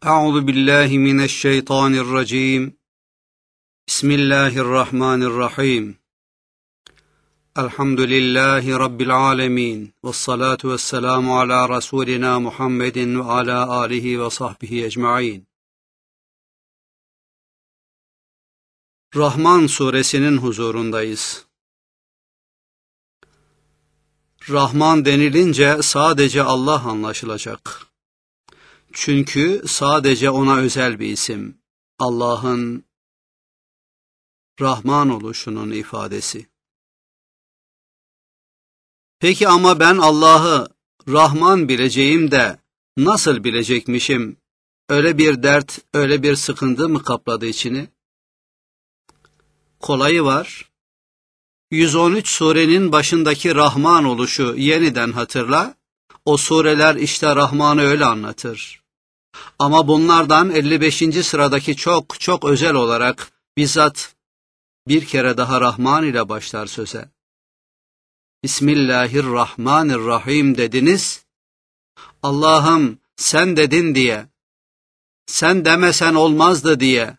Euzu billahi mineşşeytanirracim. Bismillahirrahmanirrahim. Elhamdülillahi rabbil alamin. Vessalatu vesselamu ala rasulina Muhammedin ve ala alihi ve sahbihi ecmaîn. Rahman suresinin huzurundayız. Rahman denilince sadece Allah anlaşılacak. Çünkü sadece ona özel bir isim. Allah'ın Rahman oluşunun ifadesi. Peki ama ben Allah'ı Rahman bileceğim de nasıl bilecekmişim? Öyle bir dert, öyle bir sıkıntı mı kapladı içini? Kolayı var. 113 surenin başındaki Rahman oluşu yeniden hatırla. O sureler işte Rahman'ı öyle anlatır. Ama bunlardan 55. sıradaki çok özel olarak bizzat bir kere daha Rahman ile başlar söze. Bismillahirrahmanirrahim dediniz. Allah'ım sen dedin diye, sen demesen olmazdı diye,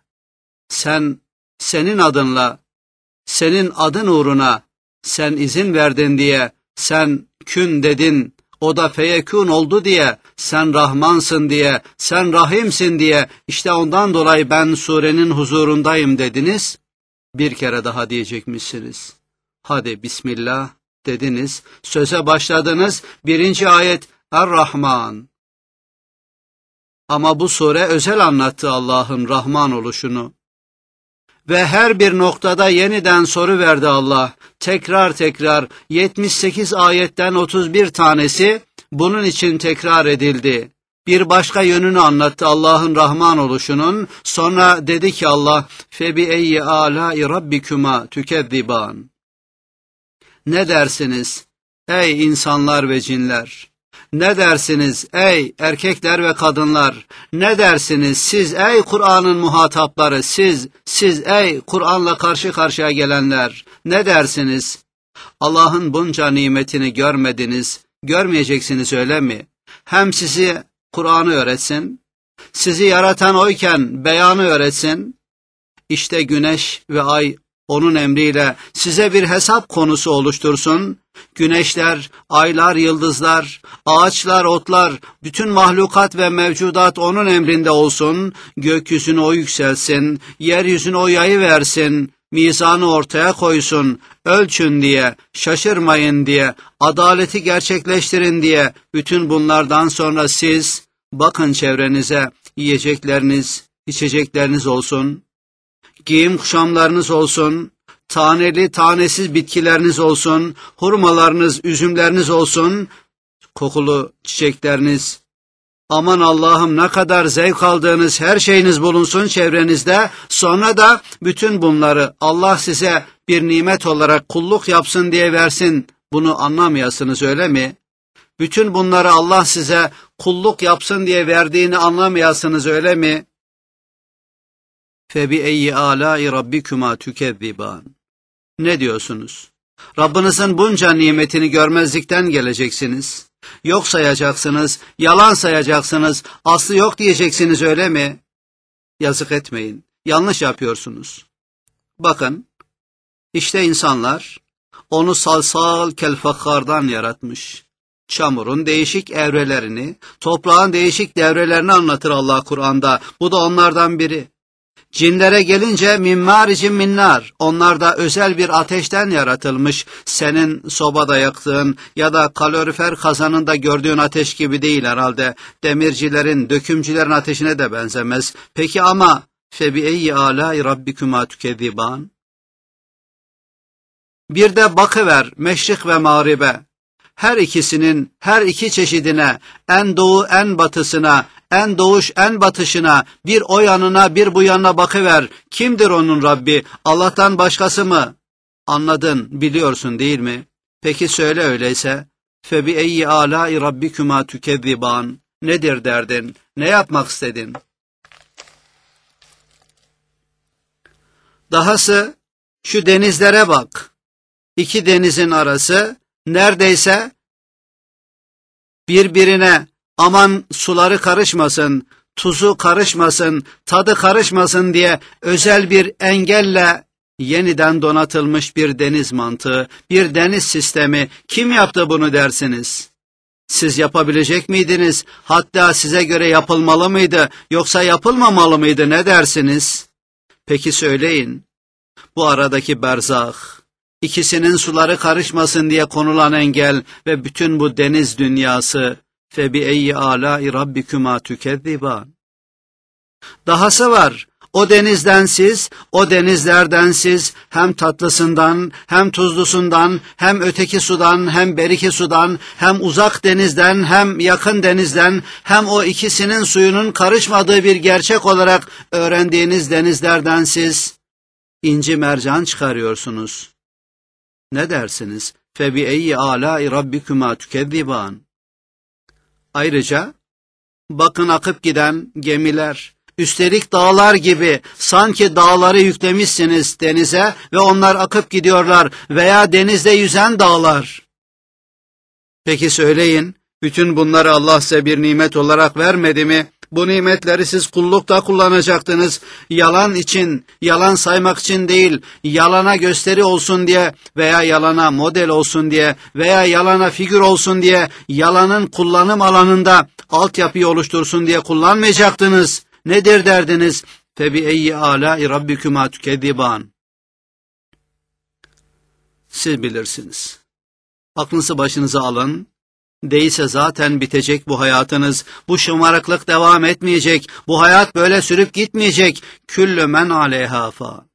senin adınla, senin adın uğruna, sen izin verdin diye, sen kün dedin, o da feyekûn oldu diye, sen Rahmansın diye, sen Rahimsin diye, işte ondan dolayı ben surenin huzurundayım dediniz. Bir kere daha diyecekmişsiniz. Hadi Bismillah dediniz, söze başladınız, 1. ayet Er-Rahman. Ama bu sure özel anlattı Allah'ın Rahman oluşunu. Ve her bir noktada yeniden soru verdi Allah. Tekrar 78 ayetten 31 tanesi bunun için tekrar edildi. Bir başka yönünü anlattı Allah'ın Rahman oluşunun. Sonra dedi ki Allah, فَبِأَيِّ آلَاءِ رَبِّكُمَا تُكَذِّبَانِ. Ne dersiniz ey insanlar ve cinler? Ne dersiniz ey erkekler ve kadınlar? Ne dersiniz siz ey Kur'an'ın muhatapları? Siz ey Kur'an'la karşı karşıya gelenler? Ne dersiniz? Allah'ın bunca nimetini görmediniz, görmeyeceksiniz öyle mi? Hem sizi Kur'an'ı öğretsin, sizi yaratan oyken beyanı öğretsin. İşte güneş ve ay onun emriyle size bir hesap konusu oluştursun. Güneşler, aylar, yıldızlar, ağaçlar, otlar, bütün mahlukat ve mevcudat onun emrinde olsun. Gökyüzünü o yükselsin, yeryüzünü o yayıversin, mizanı ortaya koysun, ölçün diye, şaşırmayın diye, adaleti gerçekleştirin diye. Bütün bunlardan sonra siz bakın çevrenize, yiyecekleriniz, içecekleriniz olsun, giyim kuşamlarınız olsun, taneli tanesiz bitkileriniz olsun, hurmalarınız, üzümleriniz olsun, kokulu çiçekleriniz. Aman Allah'ım ne kadar zevk aldığınız her şeyiniz bulunsun çevrenizde. Sonra da bütün bunları Allah size bir nimet olarak kulluk yapsın diye versin. Bunu anlamayasınız öyle mi? Bütün bunları Allah size kulluk yapsın diye verdiğini anlamayasınız öyle mi? فَبِأَيِّ آلَاءِ رَبِّكُمَا تُكَذِّبَانِ. Ne diyorsunuz? Rabbinizin bunca nimetini görmezlikten geleceksiniz. Yok sayacaksınız, yalan sayacaksınız, aslı yok diyeceksiniz öyle mi? Yazık etmeyin, yanlış yapıyorsunuz. Bakın, işte insanlar onu salsal kelfakkardan yaratmış. Çamurun değişik evrelerini, toprağın değişik devrelerini anlatır Allah Kur'an'da. Bu da onlardan biri. Cinlere gelince min maricin min nar, onlar da özel bir ateşten yaratılmış. Senin sobada yaktığın ya da kalorifer kazanında gördüğün ateş gibi değil herhalde. Demircilerin, dökümcülerin ateşine de benzemez. Peki ama فَبِأَيِّ آلَاءِ رَبِّكُمَا تُكَذِّبَانِ. Bir de bakıver meşrik ve mağribe. Her ikisinin, her iki çeşidine, en doğu en batısına, en doğuş en batışına, bir o yanına bir bu yanına bakıver. Kimdir onun Rabbi? Allah'tan başkası mı? Anladın, biliyorsun değil mi? Peki söyle öyleyse. فَبِأَيِّ آلَاءِ رَبِّكُمَا تُكَذِّبَانِ. Nedir derdin? Ne yapmak istedin? Dahası şu denizlere bak. İki denizin arası neredeyse birbirine aman suları karışmasın, tuzu karışmasın, tadı karışmasın diye özel bir engelle yeniden donatılmış bir deniz mantığı, bir deniz sistemi. Kim yaptı bunu dersiniz? Siz yapabilecek miydiniz? Hatta size göre yapılmalı mıydı, yoksa yapılmamalı mıydı, ne dersiniz? Peki söyleyin, bu aradaki berzah, ikisinin suları karışmasın diye konulan engel ve bütün bu deniz dünyası, فَبِأَيِّ آلَاءِ رَبِّكُمَا تُكَذِّبَانِ. Dahası var. O denizden siz, o denizlerden siz hem tatlısından, hem tuzlusundan, hem öteki sudan, hem beriki sudan, hem uzak denizden, hem yakın denizden, hem o ikisinin suyunun karışmadığı bir gerçek olarak öğrendiğiniz denizlerden siz inci mercan çıkarıyorsunuz. Ne dersiniz? فَبِأَيِّ آلَاءِ رَبِّكُمَا تُكَذِّبَانِ. Ayrıca bakın akıp giden gemiler, üstelik dağlar gibi, sanki dağları yüklemişsiniz denize ve onlar akıp gidiyorlar, veya denizde yüzen dağlar. Peki söyleyin, bütün bunları Allah size bir nimet olarak vermedi mi? Bu nimetleri siz kullukta kullanacaktınız. Yalan için, yalan saymak için değil, yalana gösteri olsun diye veya yalana model olsun diye veya yalana figür olsun diye, yalanın kullanım alanında altyapıyı oluştursun diye kullanmayacaktınız. Nedir derdiniz? فَبِأَيِّ آلَاءِ رَبِّكُمَا تُكَذِّبَانِ. Siz bilirsiniz. Aklınızı başınıza alın. Değilse zaten bitecek bu hayatınız. Bu şımarıklık devam etmeyecek. Bu hayat böyle sürüp gitmeyecek. Küllü men aleyha fan.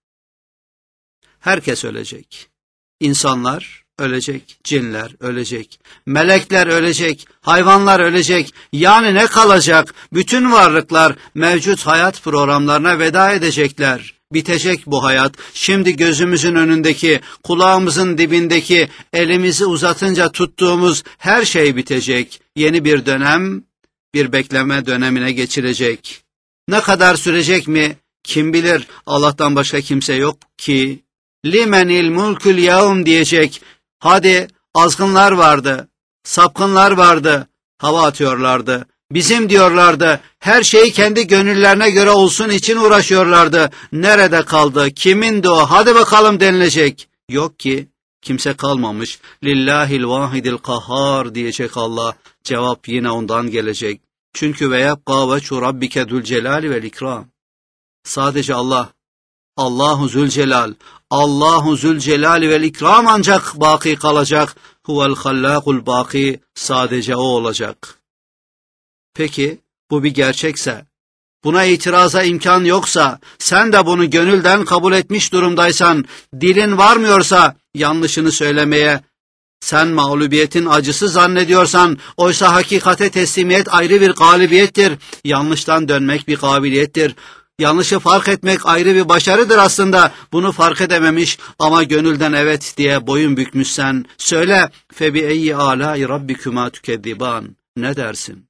Herkes ölecek. İnsanlar ölecek, cinler ölecek, melekler ölecek, hayvanlar ölecek. Yani ne kalacak? Bütün varlıklar mevcut hayat programlarına veda edecekler. Bitecek bu hayat. Şimdi gözümüzün önündeki, kulağımızın dibindeki, elimizi uzatınca tuttuğumuz her şey bitecek. Yeni bir dönem, bir bekleme dönemine geçilecek. Ne kadar sürecek mi? Kim bilir? Allah'tan başka kimse yok ki. Limenil mulkul yevm diyecek. Hadi, azgınlar vardı, sapkınlar vardı, hava atıyorlardı. Bizim diyorlardı, her şey kendi gönüllerine göre olsun için uğraşıyorlardı. Nerede kaldı, kimindi o, hadi bakalım denilecek. Yok ki, kimse kalmamış. Lillahil vahidil kahhar diyecek Allah. Cevap yine ondan gelecek. Çünkü ve yabqa veçhu rabbike zülcelali vel ikram. Sadece Allah, Allahu Zülcelal, Allahu Zülcelal vel ikram ancak baki kalacak. Huvel hallâkul baki, sadece o olacak. Peki, bu bir gerçekse, buna itiraza imkan yoksa, sen de bunu gönülden kabul etmiş durumdaysan, dilin varmıyorsa yanlışını söylemeye, sen mağlubiyetin acısı zannediyorsan, oysa hakikate teslimiyet ayrı bir galibiyettir, yanlıştan dönmek bir kabiliyettir. Yanlışı fark etmek ayrı bir başarıdır aslında. Bunu fark edememiş ama gönülden evet diye boyun bükmüşsen, söyle, فَبِأَيِّ آلَاءِ رَبِّكُمَا تُكَذِّبَانِ. Ne dersin?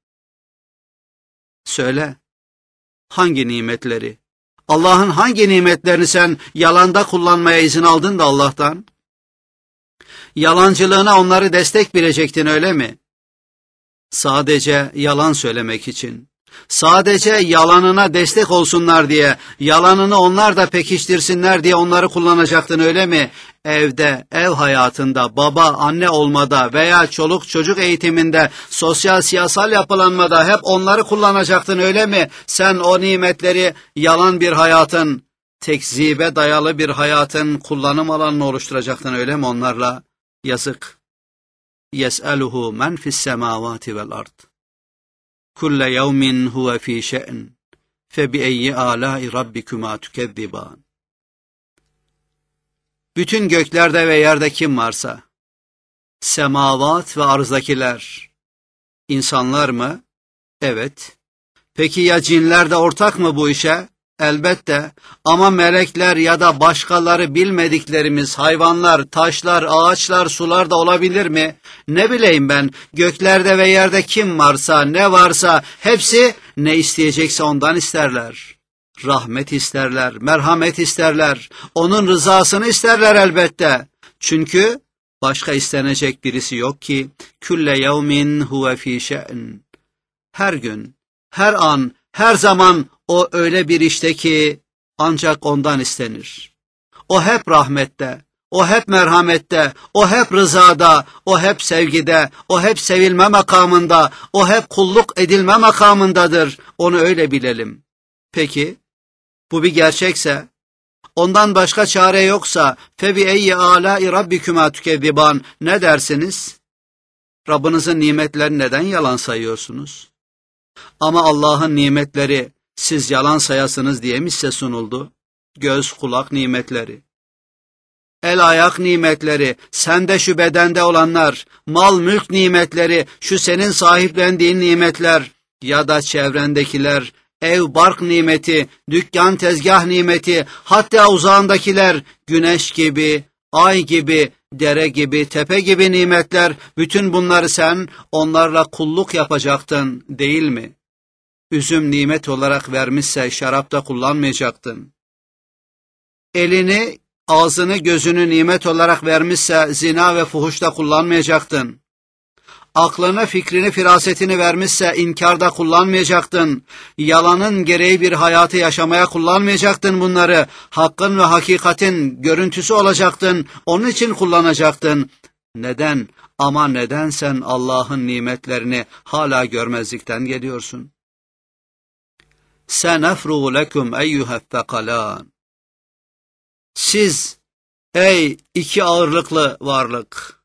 Söyle, hangi nimetleri, Allah'ın hangi nimetlerini sen yalanda kullanmaya izin aldın da Allah'tan? Yalancılığına onları destek bilecektin, öyle mi? Sadece yalan söylemek için, sadece yalanına destek olsunlar diye, yalanını onlar da pekiştirsinler diye onları kullanacaktın, öyle mi? Evde, ev hayatında, baba, anne olmada veya çoluk çocuk eğitiminde, sosyal siyasal yapılanmada hep onları kullanacaktın, öyle mi? Sen o nimetleri yalan bir hayatın, tekzibe dayalı bir hayatın kullanım alanını oluşturacaktın, öyle mi onlarla? Yazık. يَسْأَلُهُ مَنْ فِي السَّمَاوَاتِ وَالْأَرْضِ كُلَّ يَوْمٍ هُوَ فِي شَأْنٍ فَبِأَيِّ آلَاءِ رَبِّكُمَا تُكَذِّبَانِ. Bütün göklerde ve yerde kim varsa, semavat ve arzdakiler, insanlar mı? Evet. Peki ya cinler de ortak mı bu işe? Elbette. Ama melekler ya da başkaları bilmediklerimiz hayvanlar, taşlar, ağaçlar, sular da olabilir mi? Ne bileyim ben, göklerde ve yerde kim varsa, ne varsa hepsi ne isteyecekse ondan isterler. Rahmet isterler, merhamet isterler, onun rızasını isterler elbette. Çünkü başka istenecek birisi yok ki. Külle yevmin huve fî şe'n. Her gün, her an, Her zaman o öyle bir işte ki ancak ondan istenir. O hep rahmette, o hep merhamette, o hep rızada, o hep sevgide, o hep sevilme makamında, o hep kulluk edilme makamındadır. Onu öyle bilelim. Peki, bu bir gerçekse, ondan başka çare yoksa, فَبِأَيِّ آلَاءِ رَبِّكُمَا تُكَذِّبَانِ ne dersiniz? Rabbinizin nimetlerini neden yalan sayıyorsunuz? Ama Allah'ın nimetleri siz yalan sayasınız diye mi size sunuldu? Göz, kulak nimetleri, el ayak nimetleri, sende şu bedende olanlar, mal mülk nimetleri, şu senin sahiplendiğin nimetler ya da çevrendekiler, ev bark nimeti, dükkan tezgah nimeti, hatta uzağındakiler, güneş gibi, ay gibi, dere gibi, tepe gibi nimetler, bütün bunları sen onlarla kulluk yapacaktın değil mi? Üzüm nimet olarak vermişse şarapta kullanmayacaktın. Elini, ağzını, gözünü nimet olarak vermişse zina ve fuhuşta kullanmayacaktın. Aklını, fikrini, firasetini vermişse inkarda kullanmayacaktın. Yalanın gereği bir hayatı yaşamaya kullanmayacaktın bunları. Hakkın ve hakikatin görüntüsü olacaktın. Onun için kullanacaktın. Neden? Ama neden sen Allah'ın nimetlerini hala görmezlikten geliyorsun? سَنَفْرُغُ لَكُمْ اَيُّهَا الثَّقَلَانِ Siz, ey iki ağırlıklı varlık,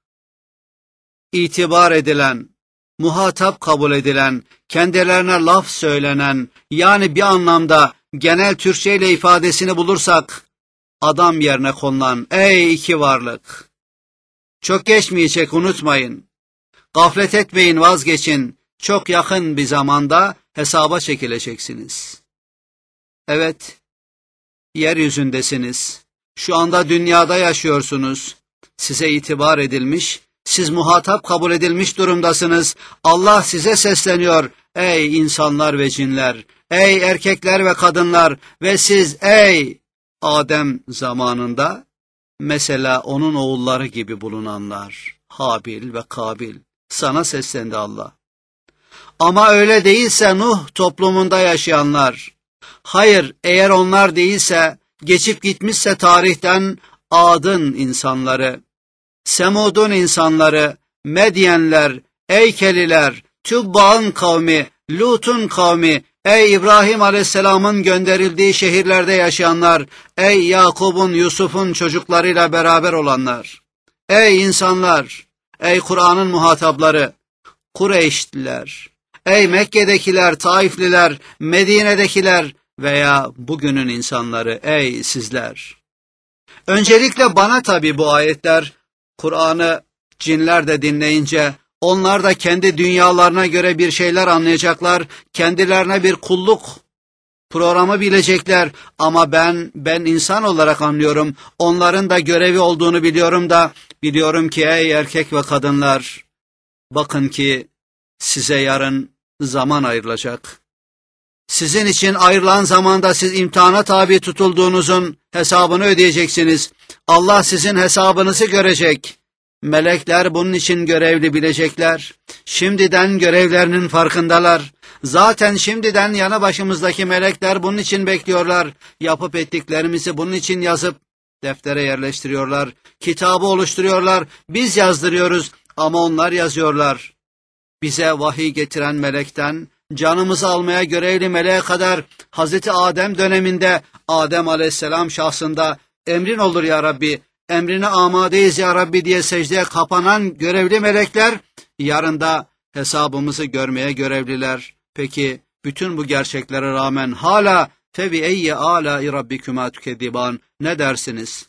itibar edilen, muhatap kabul edilen, kendilerine laf söylenen, yani bir anlamda genel Türkçeyle ifadesini bulursak, adam yerine konulan ey iki varlık. Çok geçmeyecek, unutmayın. Gaflet etmeyin, vazgeçin. Çok yakın bir zamanda hesaba çekileceksiniz. Evet, yeryüzündesiniz. Şu anda dünyada yaşıyorsunuz. Size itibar edilmiş, siz muhatap kabul edilmiş durumdasınız. Allah size sesleniyor. Ey insanlar ve cinler, ey erkekler ve kadınlar ve siz ey Adem zamanında mesela onun oğulları gibi bulunanlar, Habil ve Kabil. Sana seslendi Allah. Ama öyle değilse Nuh toplumunda yaşayanlar, hayır eğer onlar değilse, geçip gitmişse tarihten Ad'ın insanları, Semud'un insanları, Medyenler, Eykeliler, Tübba'ın kavmi, Lut'un kavmi, ey İbrahim Aleyhisselam'ın gönderildiği şehirlerde yaşayanlar, ey Yakub'un, Yusuf'un çocuklarıyla beraber olanlar, ey insanlar, ey Kur'an'ın muhatapları, Kureyşliler, ey Mekke'dekiler, Taifliler, Medine'dekiler veya bugünün insanları, ey sizler. Öncelikle bana tabi bu ayetler, Kur'an'ı cinler de dinleyince, onlar da kendi dünyalarına göre bir şeyler anlayacaklar, kendilerine bir kulluk programı bilecekler. Ama ben insan olarak anlıyorum, onların da görevi olduğunu biliyorum ki ey erkek ve kadınlar, bakın ki size yarın zaman ayrılacak. Sizin için ayrılan zamanda siz imtihana tabi tutulduğunuzun hesabını ödeyeceksiniz. Allah sizin hesabınızı görecek. Melekler bunun için görevli bilecekler. Şimdiden görevlerinin farkındalar. Zaten şimdiden yanı başımızdaki melekler bunun için bekliyorlar. Yapıp ettiklerimizi bunun için yazıp deftere yerleştiriyorlar. Kitabı oluşturuyorlar. Biz yazdırıyoruz ama onlar yazıyorlar. Bize vahiy getiren melekten, canımızı almaya görevli meleğe kadar Hazreti Adem döneminde Adem Aleyhisselam şahsında emrin olur ya Rabbi, emrine amadeyiz ya Rabbi diye secdeye kapanan görevli melekler yarın da hesabımızı görmeye görevliler. Peki bütün bu gerçeklere rağmen hala فَبِأَيِّ آلَاءِ رَبِّكُمَا تُكَذِّبَانِ ne dersiniz?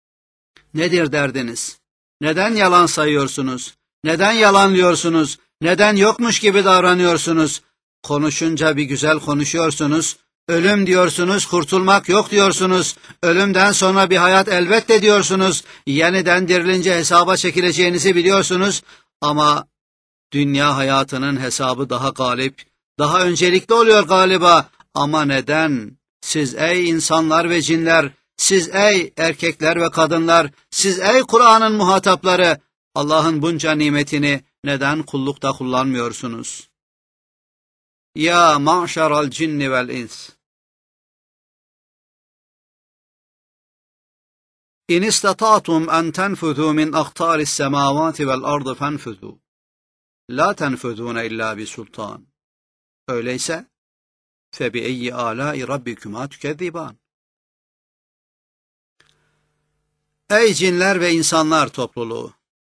Nedir derdiniz? Neden yalan sayıyorsunuz? Neden yalanlıyorsunuz? Neden yokmuş gibi davranıyorsunuz? Konuşunca bir güzel konuşuyorsunuz. Ölüm diyorsunuz, kurtulmak yok diyorsunuz. Ölümden sonra bir hayat elbette diyorsunuz. Yeniden dirilince hesaba çekileceğinizi biliyorsunuz. Ama dünya hayatının hesabı daha galip, daha öncelikli oluyor galiba. Ama neden? Siz ey insanlar ve cinler, siz ey erkekler ve kadınlar, siz ey Kur'an'ın muhatapları, Allah'ın bunca nimetini neden kullukta kullanmıyorsunuz? Ya ma'şeral cinni vel ins. İn istata'tum en tenfuzu min aqtaris semavati vel ardı fenfuzu. La tenfuzune illa bi sultan. Öyleyse febi'eyyi âlâi rabbikuma tükezziban. Ey cinler ve insanlar topluluğu!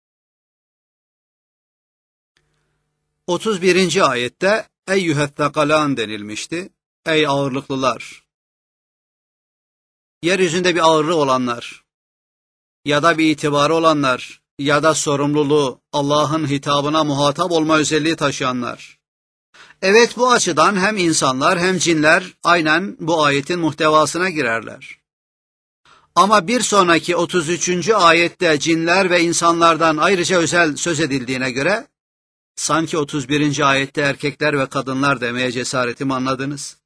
31. ayette eyyüheththakalan denilmişti. Ey ağırlıklılar! Yeryüzünde bir ağırlığı olanlar, ya da bir itibarı olanlar, ya da sorumluluğu, Allah'ın hitabına muhatap olma özelliği taşıyanlar. Evet, bu açıdan hem insanlar hem cinler aynen bu ayetin muhtevasına girerler. Ama bir sonraki 33. ayette cinler ve insanlardan ayrıca özel söz edildiğine göre, sanki 31. ayette erkekler ve kadınlar demeye cesaretimi anladınız.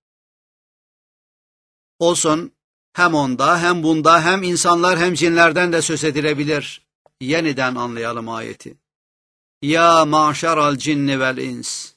Olsun, hem onda hem bunda hem insanlar hem cinlerden de söz edilebilir. Yeniden anlayalım ayeti. Ya maşeral cinni vel ins.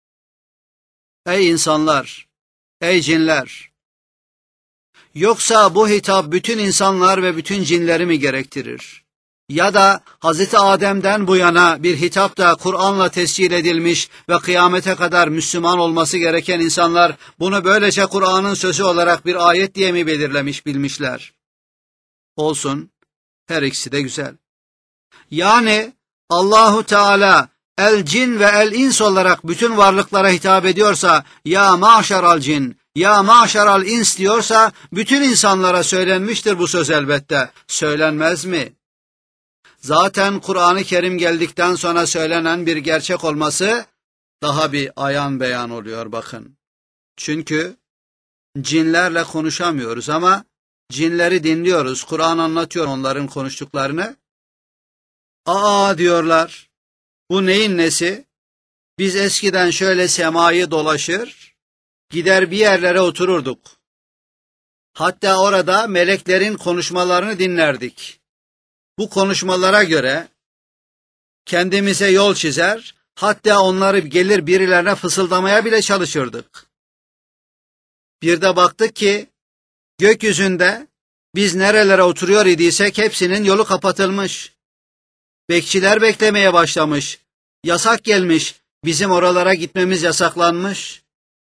Ey insanlar, ey cinler! Yoksa bu hitap bütün insanlar ve bütün cinleri mi gerektirir? Ya da Hz. Adem'den bu yana bir hitap da Kur'an'la tescil edilmiş ve kıyamete kadar Müslüman olması gereken insanlar bunu böylece Kur'an'ın sözü olarak bir ayet diye mi belirlemiş bilmişler? Olsun, her ikisi de güzel. Yani Allahu Teala el cin ve el ins olarak bütün varlıklara hitap ediyorsa, ya maşeral cin, ya maşeral ins diyorsa, bütün insanlara söylenmiştir bu söz elbette. Söylenmez mi? Zaten Kur'an-ı Kerim geldikten sonra söylenen bir gerçek olması daha bir ayan beyan oluyor bakın. Çünkü cinlerle konuşamıyoruz ama cinleri dinliyoruz. Kur'an anlatıyor onların konuştuklarını. Aa diyorlar, bu neyin nesi? Biz eskiden şöyle semayı dolaşır, gider bir yerlere otururduk. Hatta orada meleklerin konuşmalarını dinlerdik. Bu konuşmalara göre kendimize yol çizer, hatta onları gelir birilerine fısıldamaya bile çalışırdık. Bir de baktık ki gökyüzünde biz nerelere oturuyor idiysek hepsinin yolu kapatılmış. Bekçiler beklemeye başlamış. Yasak gelmiş. Bizim oralara gitmemiz yasaklanmış.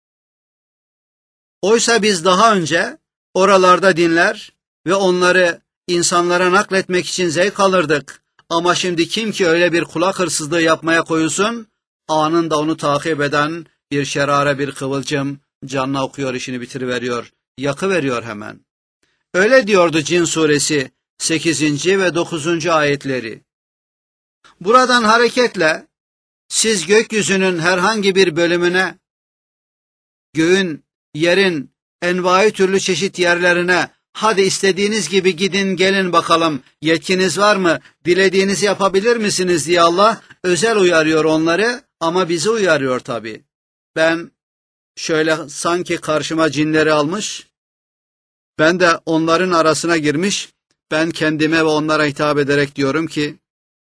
Oysa biz daha önce oralarda dinler ve onları insanlara nakletmek için zevk alırdık. Ama şimdi kim ki öyle bir kulak hırsızlığı yapmaya koyulsun, anında onu takip eden bir şerare, bir kıvılcım canına okuyor, işini bitiriveriyor, yakıveriyor hemen. Öyle diyordu Cin suresi 8. ve 9. ayetleri. Buradan hareketle siz gökyüzünün herhangi bir bölümüne, göğün, yerin, envai türlü çeşit yerlerine, hadi istediğiniz gibi gidin gelin bakalım, yetkiniz var mı, dilediğinizi yapabilir misiniz diye Allah özel uyarıyor onları ama bizi uyarıyor tabii. Ben şöyle sanki karşıma cinleri almış, ben de onların arasına girmiş, ben kendime ve onlara hitap ederek diyorum ki,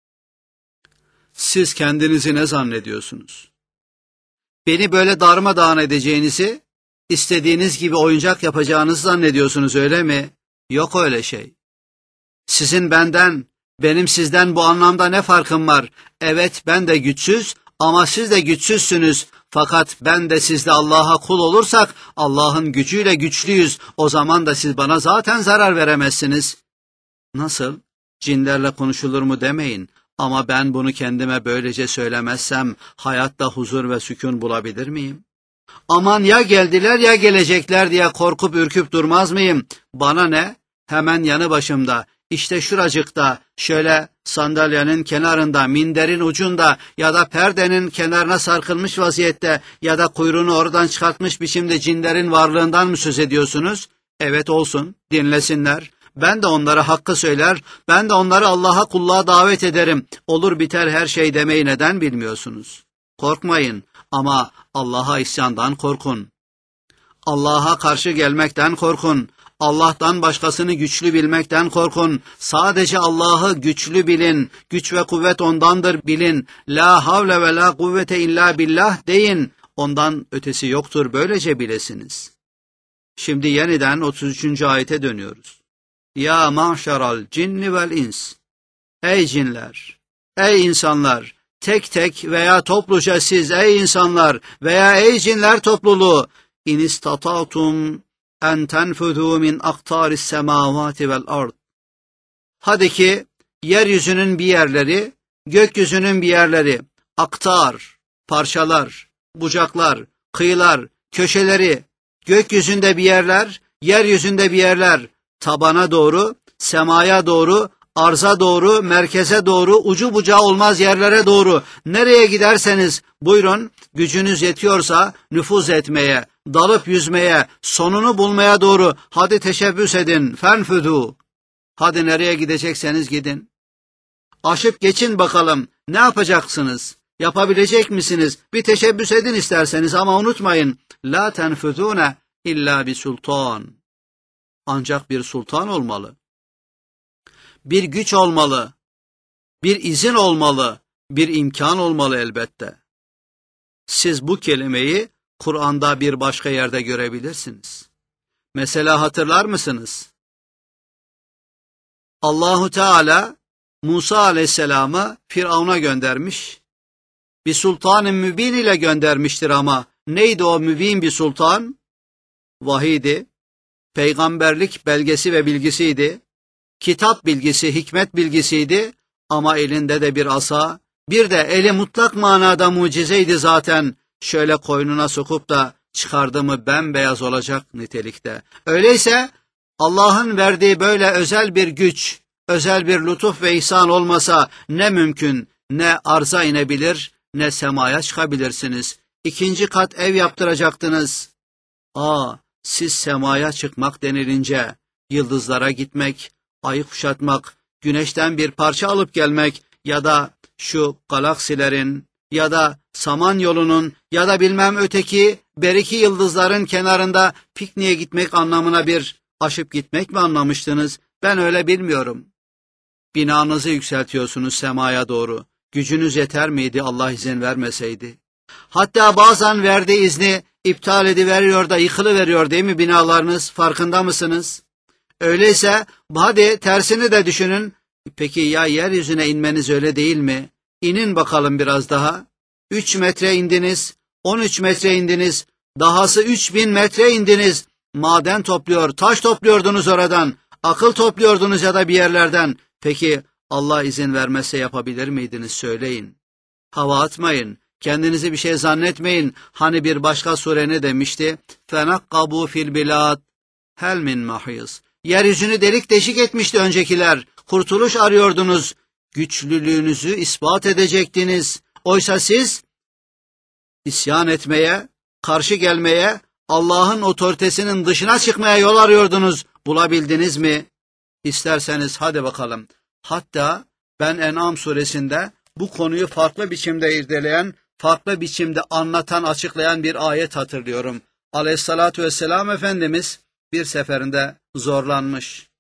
siz kendinizi ne zannediyorsunuz? Beni böyle darmadağın edeceğinizi, istediğiniz gibi oyuncak yapacağınızı zannediyorsunuz öyle mi? Yok öyle şey. Sizin benden, benim sizden bu anlamda ne farkım var? Evet ben de güçsüz ama siz de güçsüzsünüz. Fakat ben de siz de Allah'a kul olursak Allah'ın gücüyle güçlüyüz. O zaman da siz bana zaten zarar veremezsiniz. Nasıl? Cinlerle konuşulur mu demeyin. Ama ben bunu kendime böylece söylemezsem hayatta huzur ve sükun bulabilir miyim? Aman ya geldiler ya gelecekler diye korkup ürküp durmaz mıyım? Bana ne? Hemen yanı başımda, işte şuracıkta, şöyle sandalyenin kenarında, minderin ucunda ya da perdenin kenarına sarkılmış vaziyette ya da kuyruğunu oradan çıkartmış biçimde cinlerin varlığından mı söz ediyorsunuz? Evet olsun, dinlesinler. Ben de onlara hakkı söyler, ben de onları Allah'a kulluğa davet ederim. Olur biter her şey demeyi neden bilmiyorsunuz? Korkmayın ama Allah'a isyandan korkun. Allah'a karşı gelmekten korkun. Allah'tan başkasını güçlü bilmekten korkun. Sadece Allah'ı güçlü bilin. Güç ve kuvvet ondandır bilin. La havle ve la kuvvete illa billah deyin. Ondan ötesi yoktur, böylece bilesiniz. Şimdi yeniden 33. ayete dönüyoruz. Ya maşeral cinni vel ins. Ey cinler, ey insanlar, tek tek veya topluca siz ey insanlar veya ey cinler topluluğu, in istata'tum en tenfudû min aktaris semavati vel ard. Hadi ki yeryüzünün bir yerleri, gökyüzünün bir yerleri, aktar, parçalar, bucaklar, kıyılar, köşeleri, gökyüzünde bir yerler, yeryüzünde bir yerler, tabana doğru, semaya doğru, arza doğru, merkeze doğru, ucu bucağı olmaz yerlere doğru, nereye giderseniz buyurun, gücünüz yetiyorsa nüfuz etmeye, dalıp yüzmeye, sonunu bulmaya doğru hadi teşebbüs edin, fenfüdû. Hadi nereye gidecekseniz gidin. Aşıp geçin bakalım, ne yapacaksınız? Yapabilecek misiniz? Bir teşebbüs edin isterseniz ama unutmayın. La tenfüzûne illa bi sultan. Ancak bir sultan olmalı. Bir güç olmalı. Bir izin olmalı. Bir imkan olmalı elbette. Siz bu kelimeyi Kur'an'da bir başka yerde görebilirsiniz. Mesela hatırlar mısınız? Allahu Teala Musa Aleyhisselam'ı Firavun'a göndermiş. Bir sultan-ı mübin ile göndermiştir ama neydi o mübin bir sultan? Vahiydi, peygamberlik belgesi ve bilgisiydi, kitap bilgisi, hikmet bilgisiydi ama elinde de bir asa, bir de eli mutlak manada mucizeydi zaten. Şöyle koynuna sokup da çıkardı mı bembeyaz olacak nitelikte. Öyleyse Allah'ın verdiği böyle özel bir güç, özel bir lütuf ve ihsan olmasa ne mümkün, ne arza inebilir, ne semaya çıkabilirsiniz. 2. kat ev yaptıracaktınız. Siz semaya çıkmak denilince, yıldızlara gitmek, ayı kuşatmak, güneşten bir parça alıp gelmek ya da şu galaksilerin ya da Samanyolu'nun ya da bilmem öteki beriki yıldızların kenarında pikniğe gitmek anlamına bir aşıp gitmek mi anlamıştınız? Ben öyle bilmiyorum. Binanızı yükseltiyorsunuz semaya doğru. Gücünüz yeter miydi Allah izin vermeseydi? Hatta bazen verdiği izni iptal ediveriyor da yıkılıveriyor değil mi binalarınız? Farkında mısınız? Öyleyse hadi tersini de düşünün. Peki ya yeryüzüne inmeniz öyle değil mi? İnin bakalım biraz daha. 3 metre indiniz, 13 metre indiniz, dahası 3000 metre indiniz. Maden topluyor, taş topluyordunuz oradan, akıl topluyordunuz ya da bir yerlerden. Peki Allah izin vermezse yapabilir miydiniz söyleyin. Hava atmayın, kendinizi bir şey zannetmeyin. Hani bir başka sure ne demişti? فَنَقَّبُوا فِي الْبِلَادِ هَلْ مِنْ مَحِيصٍ. Yeryüzünü delik deşik etmişti öncekiler. Kurtuluş arıyordunuz. Güçlülüğünüzü ispat edecektiniz. Oysa siz isyan etmeye, karşı gelmeye, Allah'ın otoritesinin dışına çıkmaya yol arıyordunuz. Bulabildiniz mi? İsterseniz hadi bakalım. Hatta ben En'am suresinde bu konuyu farklı biçimde irdeleyen, farklı biçimde anlatan, açıklayan bir ayet hatırlıyorum. Aleyhissalatü vesselam Efendimiz bir seferinde zorlanmış.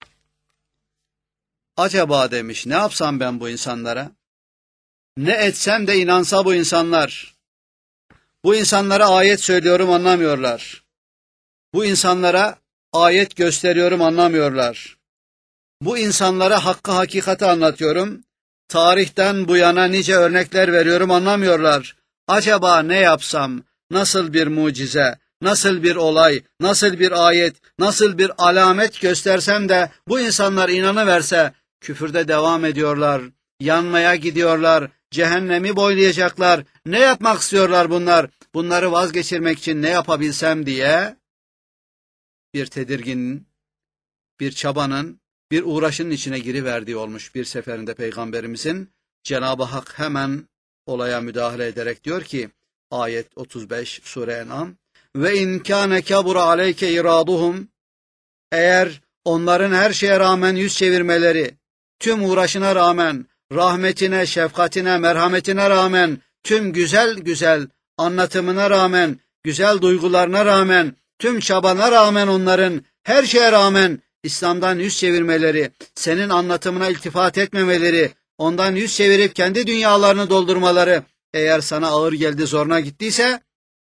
Acaba demiş, ne yapsam ben bu insanlara? Ne etsem de inansa bu insanlar. Bu insanlara ayet söylüyorum anlamıyorlar. Bu insanlara ayet gösteriyorum anlamıyorlar. Bu insanlara hakkı hakikati anlatıyorum. Tarihten bu yana nice örnekler veriyorum anlamıyorlar. Acaba ne yapsam, nasıl bir mucize, nasıl bir olay, nasıl bir ayet, nasıl bir alamet göstersem de bu insanlar inanıverse, küfürde devam ediyorlar, yanmaya gidiyorlar, cehennemi boylayacaklar. Ne yapmak istiyorlar bunlar? Bunları vazgeçirmek için ne yapabilsem diye bir tedirginin, bir çabanın, bir uğraşın içine giriverdiği olmuş bir seferinde Peygamberimizin. Cenab-ı Hak hemen olaya müdahale ederek diyor ki, ayet 35 Sure En'am, ve in kâne kabura aleyke iraduhum, eğer onların her şeye rağmen yüz çevirmeleri, tüm uğraşına rağmen, rahmetine, şefkatine, merhametine rağmen, tüm güzel anlatımına rağmen, güzel duygularına rağmen, tüm çabana rağmen onların her şeye rağmen İslam'dan yüz çevirmeleri, senin anlatımına iltifat etmemeleri, ondan yüz çevirip kendi dünyalarını doldurmaları eğer sana ağır geldi, zoruna gittiyse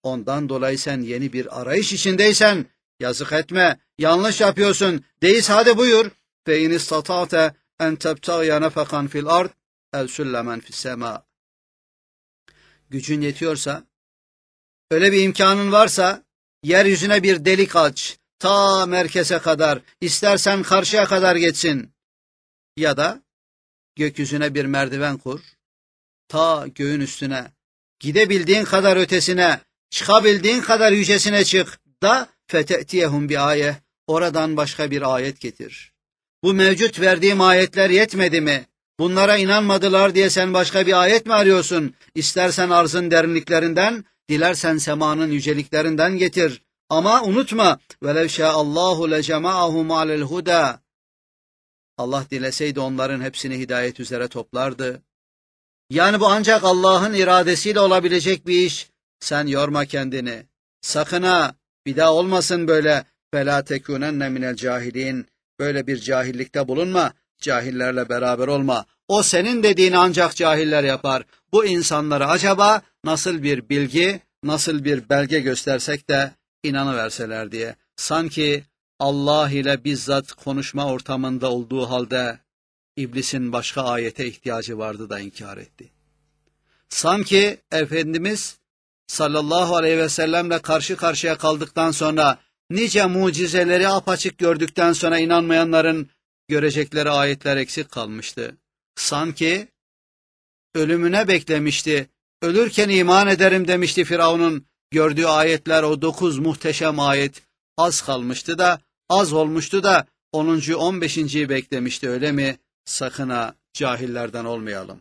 Ondan dolayı sen yeni bir arayış içindeysen yazık etme, yanlış yapıyorsun. Deyiz hadi buyur. Fe in istata'te en tebtağya nefekan fil ard ev süllemen fis sema. Gücün yetiyorsa, öyle bir imkanın varsa yeryüzüne bir delik aç, ta merkeze kadar, istersen karşıya kadar geçsin. Ya da gökyüzüne bir merdiven kur, ta göğün üstüne, gidebildiğin kadar ötesine, çıkabildiğin kadar yücesine çık da fete'tiyehum bi ayet, oradan başka bir ayet getir. Bu mevcut verdiğim ayetler yetmedi mi? Bunlara inanmadılar diye sen başka bir ayet mi arıyorsun? İstersen arzın derinliklerinden, dilersen semanın yüceliklerinden getir. Ama unutma, velev şâallahu lecema'ahum alel huda. Allah dileseydi onların hepsini hidayet üzere toplardı. Yani bu ancak Allah'ın iradesiyle olabilecek bir iş. Sen yorma kendini. Sakın ha, bir daha olmasın böyle. فَلَا تَكُونَنَّ مِنَ الْجَاهِلِينَ. Böyle bir cahillikte bulunma. Cahillerle beraber olma. O senin dediğini ancak cahiller yapar. Bu insanlara acaba nasıl bir bilgi, nasıl bir belge göstersek de inanıverseler diye. Sanki Allah ile bizzat konuşma ortamında olduğu halde İblisin başka ayete ihtiyacı vardı da inkar etti. Sanki Efendimiz sallallahu aleyhi ve sellemle karşı karşıya kaldıktan sonra, nice mucizeleri apaçık gördükten sonra inanmayanların görecekleri ayetler eksik kalmıştı. Sanki ölümüne beklemişti, ölürken iman ederim demişti Firavun'un, gördüğü ayetler o 9 muhteşem ayet az kalmıştı da, az olmuştu da 10. 15.yi beklemişti, öyle mi? Sakın ha, cahillerden olmayalım.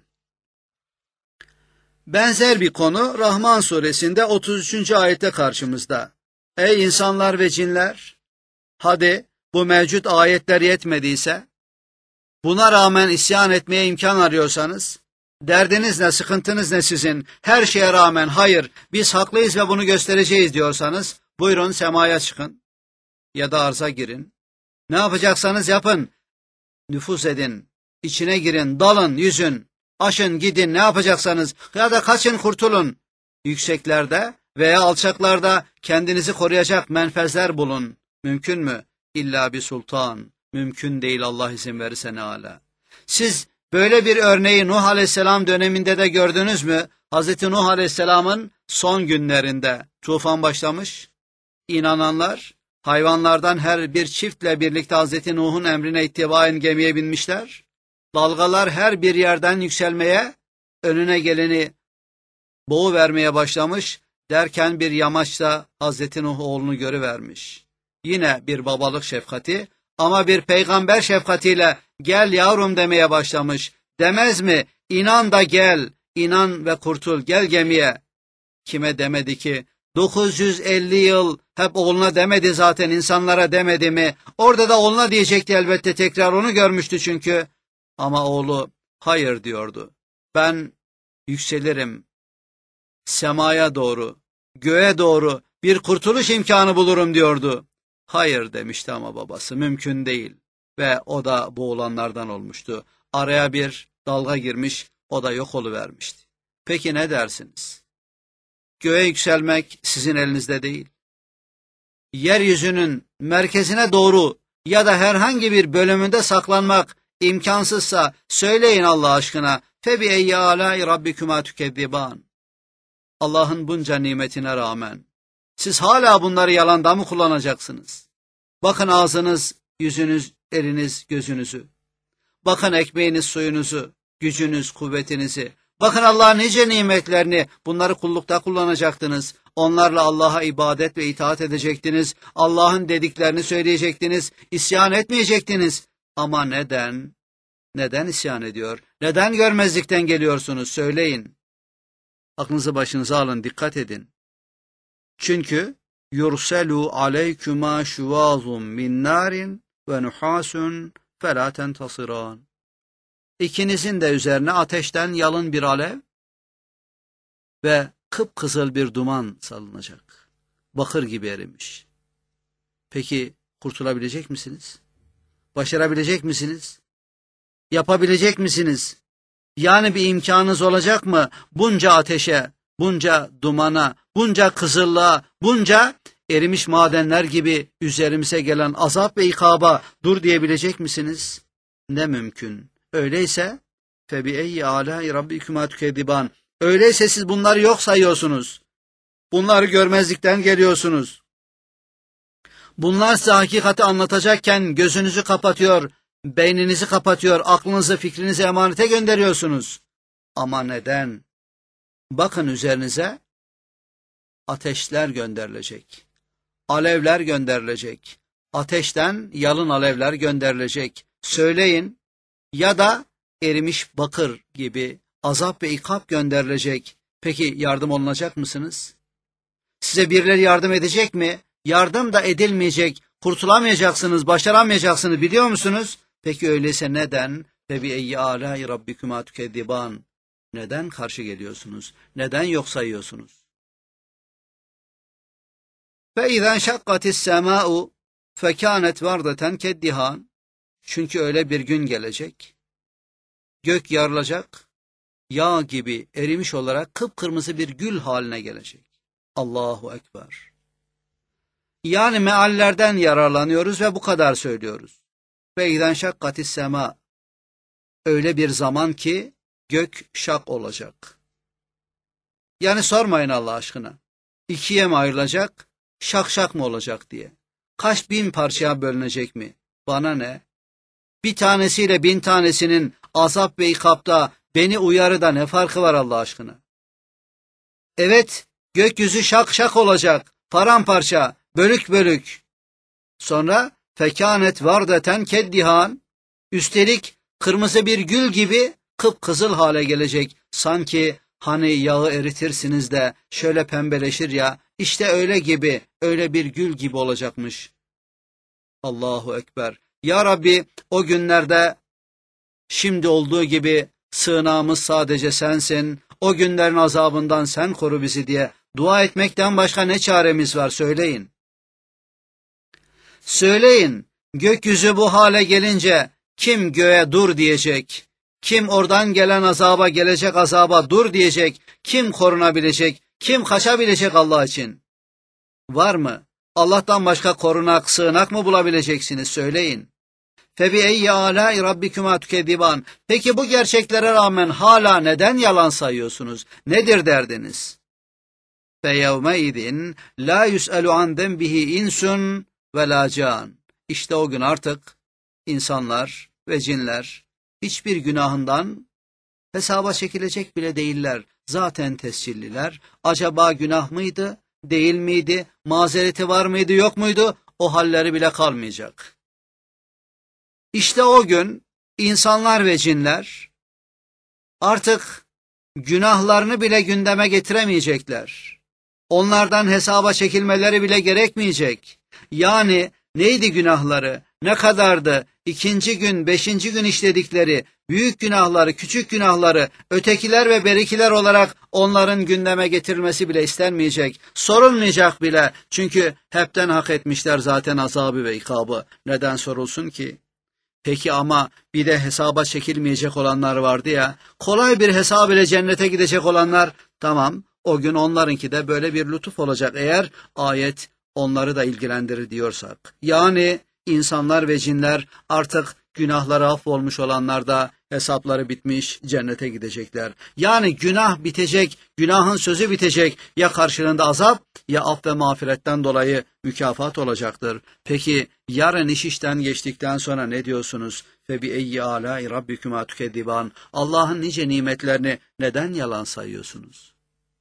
Benzer bir konu Rahman suresinde 33. ayette karşımızda. Ey insanlar ve cinler! Hadi bu mevcut ayetler yetmediyse, buna rağmen isyan etmeye imkan arıyorsanız, derdiniz ne, sıkıntınız ne sizin, her şeye rağmen hayır biz haklıyız ve bunu göstereceğiz diyorsanız, buyurun semaya çıkın ya da arza girin. Ne yapacaksanız yapın, nüfuz edin, içine girin, dalın, yüzün, aşın, gidin, ne yapacaksanız ya da kaçın, kurtulun. Yükseklerde veya alçaklarda kendinizi koruyacak menfezler bulun. Mümkün mü? İlla bir sultan. Mümkün değil, Allah izin verirse ne ala. Siz böyle bir örneği Nuh Aleyhisselam döneminde de gördünüz mü? Hazreti Nuh Aleyhisselam'ın son günlerinde tufan başlamış. İnananlar hayvanlardan her bir çiftle birlikte Hazreti Nuh'un emrine ittibaen gemiye binmişler. Dalgalar her bir yerden yükselmeye, önüne geleni boğuvermeye başlamış, derken bir yamaçta Hazreti Nuh oğlunu görüvermiş. Yine bir babalık şefkati ama bir peygamber şefkatiyle gel yavrum demeye başlamış. Demez mi? İnan da gel, inan ve kurtul, gel gemiye. Kime demedi ki? 950 yıl hep oğluna demedi zaten, insanlara demedi mi? Orada da oğluna diyecekti elbette, tekrar onu görmüştü çünkü. Ama oğlu hayır diyordu. Ben yükselirim semaya doğru, göğe doğru bir kurtuluş imkanı bulurum diyordu. Hayır demişti ama babası, mümkün değil. Ve o da boğulanlardan olmuştu. Araya bir dalga girmiş, o da yok oluvermişti. Peki ne dersiniz? Göğe yükselmek sizin elinizde değil. Yeryüzünün merkezine doğru ya da herhangi bir bölümünde saklanmak imkansızsa söyleyin Allah aşkına. فَبِاَيَّ عَلَاءِ رَبِّكُمَا تُكَذِّبَانِ. Allah'ın bunca nimetine rağmen siz hala bunları yalanda mı kullanacaksınız? Bakın ağzınız, yüzünüz, eliniz, gözünüzü. Bakın ekmeğiniz, suyunuzu, gücünüz, kuvvetinizi. Bakın Allah'ın nice nimetlerini, bunları kullukta kullanacaktınız. Onlarla Allah'a ibadet ve itaat edecektiniz. Allah'ın dediklerini söyleyecektiniz. İsyan etmeyecektiniz. Ama neden? Neden isyan ediyor? Neden görmezlikten geliyorsunuz? Söyleyin. Aklınızı başınıza alın, dikkat edin. Çünkü yurselu aleykuma şuvazun min narin ve nuhasun fela tentasiran. İkinizin de üzerine ateşten yalın bir alev ve kıpkızıl bir duman salınacak. Bakır gibi erimiş. Peki kurtulabilecek misiniz? Başarabilecek misiniz? Yapabilecek misiniz? Yani bir imkanınız olacak mı bunca ateşe, bunca dumana, bunca kızıllığa, bunca erimiş madenler gibi üzerimize gelen azap ve ikaba dur diyebilecek misiniz? Ne mümkün. Öyleyse فَبِأَيِّ آلَاءِ رَبِّكُمَا تُكَذِّبَانِ Öyleyse siz bunları yok sayıyorsunuz. Bunları görmezlikten geliyorsunuz. Bunlar size hakikati anlatacakken gözünüzü kapatıyor, beyninizi kapatıyor, aklınızı, fikrinizi emanete gönderiyorsunuz. Ama neden? Bakın üzerinize ateşler gönderilecek. Alevler gönderilecek. Ateşten yalın alevler gönderilecek. Söyleyin, ya da erimiş bakır gibi azap ve ikap gönderilecek. Peki yardım olunacak mısınız? Size birileri yardım edecek mi? Yardım da edilmeyecek. Kurtulamayacaksınız, başaramayacaksınız biliyor musunuz? Peki öyleyse neden? فَبِأَيِّ آلَاءِ رَبِّكُمَا تُكَذِّبَانِ Neden karşı geliyorsunuz? Neden yok sayıyorsunuz? فَاِذَا شَقَّتِ السَّمَاءُ فَكَانَتْ وَرْدَةً كَالدِّهَانِ Çünkü öyle bir gün gelecek. Gök yarılacak, yağ gibi erimiş olarak kıpkırmızı bir gül haline gelecek. Allahu Ekber. Yani meallerden yararlanıyoruz ve bu kadar söylüyoruz. فَاِذَا شَقَّتِ السَّمَاءُ Öyle bir zaman ki gök şak olacak. Yani sormayın Allah aşkına. İkiye mi ayrılacak, şak şak mı olacak diye. Kaç bin parçaya bölünecek mi? Bana ne? Bir tanesiyle 1000 tanesinin azap ve ikapta beni uyarıda ne farkı var Allah aşkına? Evet, gökyüzü şak şak olacak, paramparça, bölük bölük. Sonra fekanet vardeten keddihan, üstelik kırmızı bir gül gibi kıpkızıl hale gelecek. Sanki hani yağı eritirsiniz de şöyle pembeleşir ya, işte öyle gibi, öyle bir gül gibi olacakmış. Allahu Ekber. Ya Rabbi, o günlerde şimdi olduğu gibi sığınağımız sadece sensin, o günlerin azabından sen koru bizi diye dua etmekten başka ne çaremiz var söyleyin. Söyleyin, gökyüzü bu hale gelince kim göğe dur diyecek, kim oradan gelen azaba, gelecek azaba dur diyecek, kim korunabilecek, kim kaçabilecek Allah için? Var mı? Allah'tan başka korunak, sığınak mı bulabileceksiniz söyleyin. فَبِأَيِّ آلَاءِ رَبِّكُمَا تُكَذِّبَانِ Peki bu gerçeklere rağmen hala neden yalan sayıyorsunuz? Nedir derdiniz? فَيَوْمَئِذٍ لَا يُسْأَلُ عَنْ ذَنْبِهِ اِنْسٌ وَلَا can. İşte o gün artık insanlar ve cinler hiçbir günahından hesaba çekilecek bile değiller. Zaten tescilliler. Acaba günah mıydı, değil miydi, mazereti var mıydı, yok muydu? O halleri bile kalmayacak. İşte o gün insanlar ve cinler artık günahlarını bile gündeme getiremeyecekler. Onlardan hesaba çekilmeleri bile gerekmeyecek. Yani neydi günahları, ne kadardı, 2. gün, 5. gün işledikleri büyük günahları, küçük günahları, ötekiler ve berikiler olarak onların gündeme getirilmesi bile istenmeyecek, sorulmayacak bile. Çünkü hepten hak etmişler zaten azabı ve ikabı. Neden sorulsun ki? Peki ama bir de hesaba çekilmeyecek olanlar vardı ya, kolay bir hesab ile cennete gidecek olanlar, tamam, o gün onlarınki de böyle bir lütuf olacak eğer ayet onları da ilgilendirir diyorsak. Yani insanlar ve cinler artık günahları affolmuş olanlar da hesapları bitmiş cennete gidecekler. Yani günah bitecek, günahın sözü bitecek, ya karşılığında azap ya af ve mağfiretten dolayı mükafat olacaktır. Peki yarın iş işten geçtikten sonra ne diyorsunuz? فَبِأَيِّ آلَاءِ رَبِّكُمَا تُكَذِّبَانِ Allah'ın nice nimetlerini neden yalan sayıyorsunuz?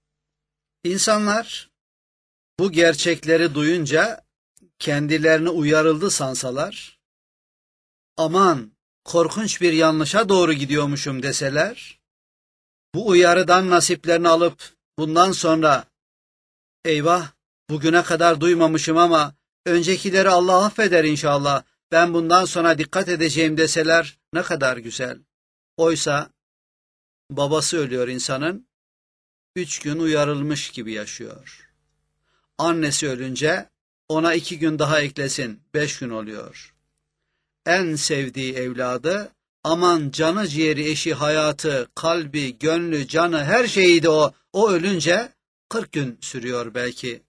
İnsanlar bu gerçekleri duyunca kendilerini uyarıldı sansalar, aman korkunç bir yanlışa doğru gidiyormuşum deseler, bu uyarıdan nasiplerini alıp bundan sonra eyvah bugüne kadar duymamışım ama öncekileri Allah affeder inşallah, ben bundan sonra dikkat edeceğim deseler ne kadar güzel. Oysa babası ölüyor insanın, 3 gün uyarılmış gibi yaşıyor. Annesi ölünce ona 2 gün daha eklesin, 5 gün oluyor. En sevdiği evladı, aman canı ciğeri, eşi, hayatı, kalbi, gönlü, canı, her şeyiydi o. O ölünce 40 gün sürüyor belki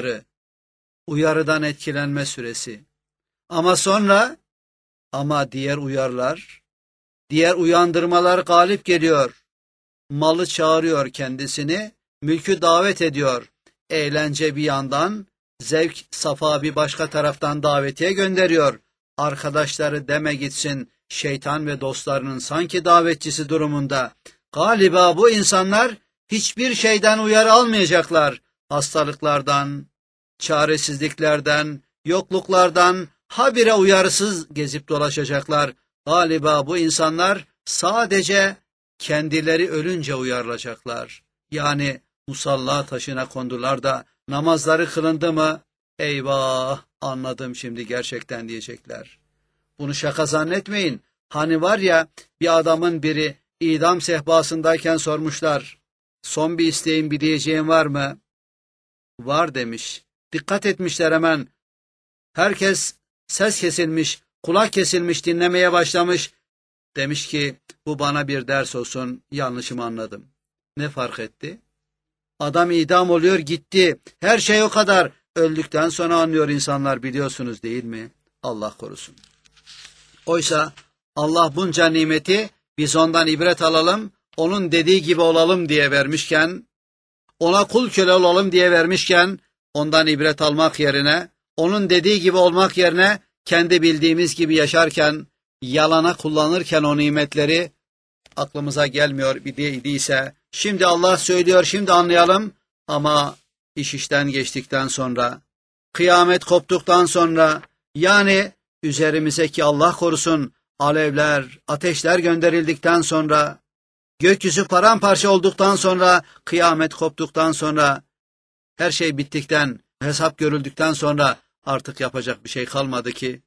uyarıdan etkilenme süresi. Ama sonra diğer uyarılar, diğer uyandırmalar galip geliyor. Malı çağırıyor kendisini, mülkü davet ediyor. Eğlence bir yandan, zevk, safa bir başka taraftan davetiye gönderiyor. Arkadaşları deme gitsin, şeytan ve dostlarının sanki davetçisi durumunda. Galiba bu insanlar hiçbir şeyden uyarı almayacaklar. Hastalıklardan, çaresizliklerden, yokluklardan habire uyarısız gezip dolaşacaklar. Galiba bu insanlar sadece kendileri ölünce uyarılacaklar. Yani musalla taşına kondular da namazları kılındı mı? Eyvah, anladım şimdi gerçekten diyecekler. Bunu şaka zannetmeyin. Hani var ya, bir adamın biri idam sehpasındayken sormuşlar. Son bir isteğin, bir diyeceğin var mı? Var demiş. Dikkat etmişler hemen. Herkes ses kesilmiş, kulak kesilmiş, dinlemeye başlamış. Demiş ki bu bana bir ders olsun, yanlışımı anladım. Ne fark etti? Adam idam oluyor gitti. Her şey o kadar. Öldükten sonra anlıyor insanlar, biliyorsunuz değil mi? Allah korusun. Oysa Allah bunca nimeti biz ondan ibret alalım, onun dediği gibi olalım diye vermişken, ona kul köle olalım diye vermişken, ondan ibret almak yerine, onun dediği gibi olmak yerine, kendi bildiğimiz gibi yaşarken, yalana kullanırken o nimetleri aklımıza gelmiyor idiyse, şimdi Allah söylüyor, şimdi anlayalım, ama iş işten geçtikten sonra, kıyamet koptuktan sonra, yani üzerimize ki Allah korusun alevler, ateşler gönderildikten sonra, gökyüzü paramparça olduktan sonra, kıyamet koptuktan sonra, her şey bittikten, hesap görüldükten sonra artık yapacak bir şey kalmadı ki.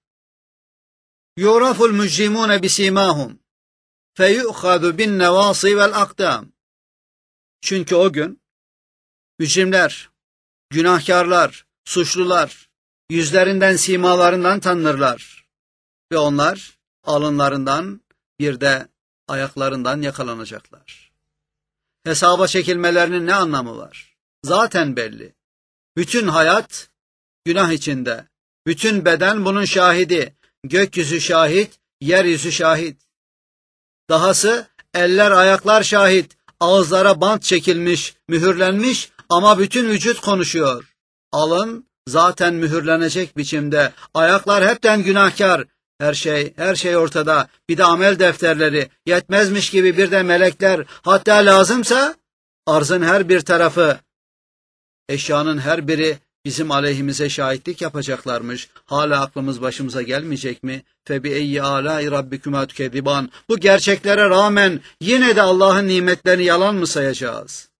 Yuraful mücrimune bisimahum feyu'khadu bin nevasi vel akdam. Çünkü o gün mücrimler, günahkarlar, suçlular yüzlerinden, simalarından tanınırlar ve onlar alınlarından, bir de ayaklarından yakalanacaklar. Hesaba çekilmelerinin ne anlamı var? Zaten belli. Bütün hayat günah içinde. Bütün beden bunun şahidi. Gökyüzü şahit, yeryüzü şahit. Dahası eller, ayaklar şahit. Ağızlara bant çekilmiş, mühürlenmiş ama bütün vücut konuşuyor. Alın zaten mühürlenecek biçimde. Ayaklar hepten günahkar. Her şey ortada. Bir de amel defterleri. Yetmezmiş gibi bir de melekler. Hatta lazımsa arzın her bir tarafı, eşyanın her biri bizim aleyhimize şahitlik yapacaklarmış. Hala aklımız başımıza gelmeyecek mi? فَبِأَيِّ آلَاءِ رَبِّكُمَا تُكَذِّبَانِ. Bu gerçeklere rağmen yine de Allah'ın nimetlerini yalan mı sayacağız?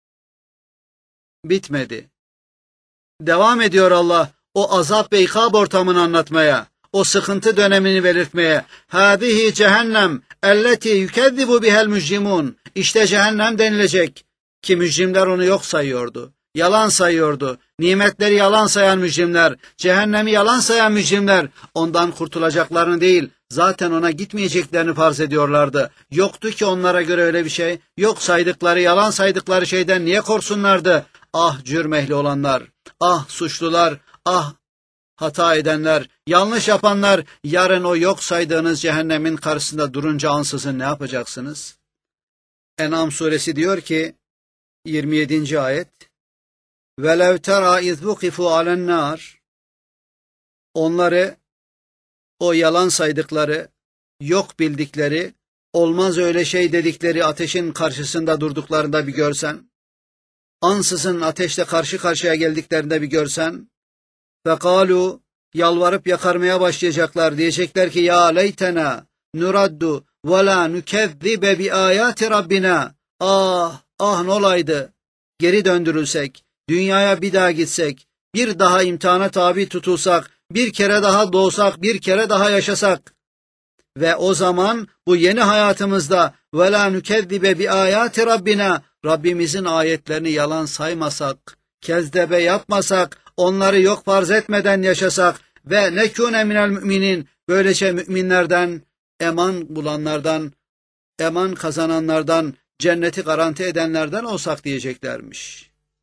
Bitmedi. Devam ediyor Allah o azap ve ikab ortamını anlatmaya, o sıkıntı dönemini belirtmeye. هَذِهِ cehennem اَلَّتِي يُكَذِّبُ بِهَا الْمُجْرِمُونَ. İşte cehennem denilecek ki mücrimler onu yok sayıyordu. Yalan sayıyordu. Nimetleri yalan sayan mücrimler, cehennemi yalan sayan mücrimler, ondan kurtulacaklarını değil, zaten ona gitmeyeceklerini farz ediyorlardı. Yoktu ki onlara göre öyle bir şey. Yok saydıkları, yalan saydıkları şeyden niye korksunlardı? Ah cürm ehli olanlar, ah suçlular, ah hata edenler, yanlış yapanlar, yarın o yok saydığınız cehennemin karşısında durunca ansızın ne yapacaksınız? En'am suresi diyor ki, 27. ayet, وَلَوْ تَرَى اِذْ وُقِفُوا عَلَى النَّارِ. Onları, o yalan saydıkları, yok bildikleri, olmaz öyle şey dedikleri ateşin karşısında durduklarında bir görsen, ansızın ateşle karşı karşıya geldiklerinde bir görsen, فَقَالُوا, yalvarıp yakarmaya başlayacaklar, diyecekler ki, ya leytena nuraddu ve la nukezzibe bi ayati rabbina. Ah ne olaydı, geri döndürülsek, dünyaya bir daha gitsek, bir daha imtihana tabi tutulsak, bir kere daha doğsak, bir kere daha yaşasak ve o zaman bu yeni hayatımızda ve la nukezzibe bi ayati rabbina, Rabbimizin ayetlerini yalan saymasak, kezdebe yapmasak, onları yok farz etmeden yaşasak ve nekûne minel müminin, böylece müminlerden, eman bulanlardan, eman kazananlardan, cenneti garanti edenlerden olsak diyeceklermiş.